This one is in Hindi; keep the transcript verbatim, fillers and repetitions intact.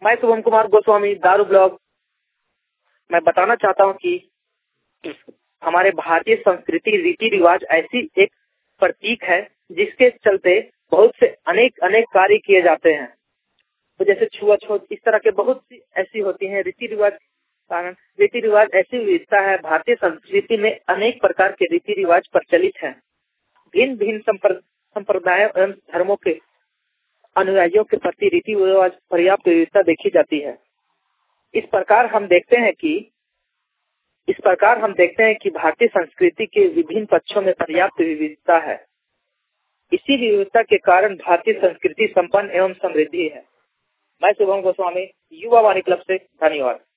मैं शुभम कुमार गोस्वामी, दारू ब्लॉग। मैं बताना चाहता हूँ कि हमारे भारतीय संस्कृति रीति रिवाज ऐसी एक प्रतीक है जिसके चलते बहुत से अनेक अनेक कार्य किए जाते हैं। तो जैसे छुआछूत, इस तरह के बहुत सी ऐसी होती हैं रीति रिवाज। कारण रीति रिवाज ऐसी विविधता है, भारतीय संस्कृति में अनेक प्रकार के रीति रिवाज प्रचलित हैं। भिन्न भिन्न संप्रदायों एवं धर्मों के अनुयायियों के प्रति रीति रिवाज पर्याप्त विविधता देखी जाती है। इस प्रकार हम देखते हैं कि इस प्रकार हम देखते हैं कि भारतीय संस्कृति के विभिन्न पक्षों में पर्याप्त विविधता है। इसी विविधता के कारण भारतीय संस्कृति संपन्न एवं समृद्धि है। मैं शुभम गोस्वामी, युवा वाणी क्लब से, धन्यवाद।